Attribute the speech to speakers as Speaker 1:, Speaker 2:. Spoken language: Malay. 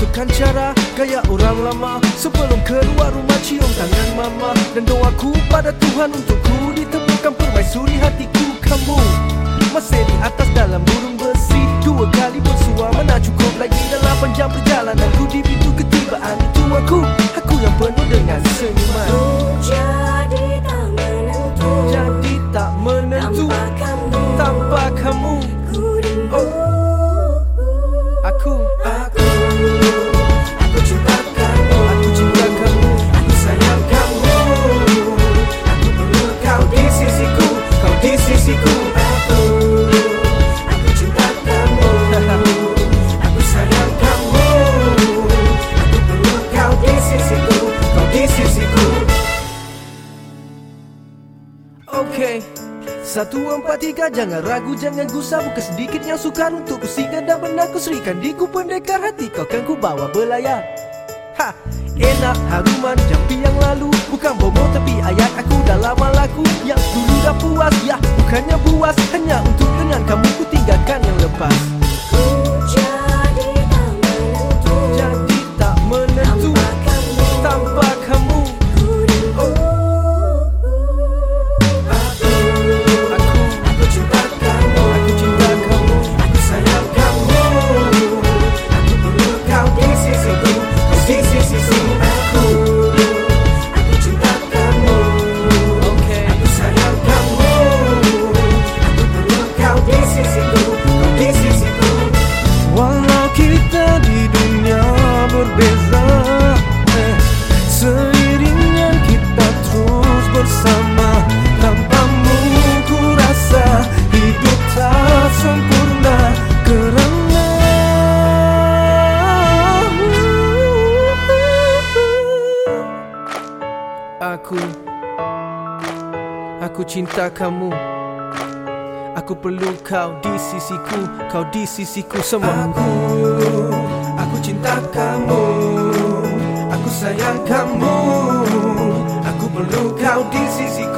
Speaker 1: Tunjukkan cara gaya orang lama sebelum keluar rumah, cium tangan mama. Dan doaku pada Tuhan untukku ditemukan permaisuri hatiku. Kamu masih di atas dalam burung besi, 2 kali bersua mana cukup lagi. 8 jam perjalananku di pintu ketibaan itu aku yang penuh dengan senyuman.
Speaker 2: Jadi tak menentu,
Speaker 1: Jadi tak menentu tanpa kamu.
Speaker 2: Ku rindu.
Speaker 1: Aku
Speaker 2: cinta kamu,
Speaker 1: aku cinta kamu,
Speaker 2: aku sayang kamu,
Speaker 1: aku perlu kau di sisiku, kau di sisiku.
Speaker 2: Aku cinta kamu,
Speaker 1: Aku sayang kamu, aku perlu kau di sisiku, kau di sisiku. Okay, 1, 4, 3, jangan ragu, jangan gusar. Bukan sedikit yang sukar untuk ku singgah dan benar ku serikan di ku pendekar hati. Kau kan ku bawa belayar. Ha, enak haruman jampi yang lalu. Bukan bomo tapi ayat aku dah lama laku. Yang dulu dah puas, ya bukannya buas. Hanya untuk dengan kamu ku tinggalkan yang lepas.
Speaker 2: jadi tak menentu,
Speaker 1: Jadi tak menentu tanpa kamu.
Speaker 2: ku rindu.
Speaker 1: Aku cinta kamu, aku cinta kamu, aku sayang kamu, aku perlu kau di sisiku, di sisiku.
Speaker 2: Aku cinta kamu,
Speaker 1: Okay, aku sayang kamu, aku perlu kau di sisiku, di sisiku. Walau kita di dunia berbeza, seiringnya kita terus bersama. Tanpamu ku rasa hidup tak sempurna, kerana aku cinta kamu. Aku perlu kau di sisiku, kau di sisiku semua. Aku cinta kamu, aku sayang kamu, aku perlu kau di sisiku.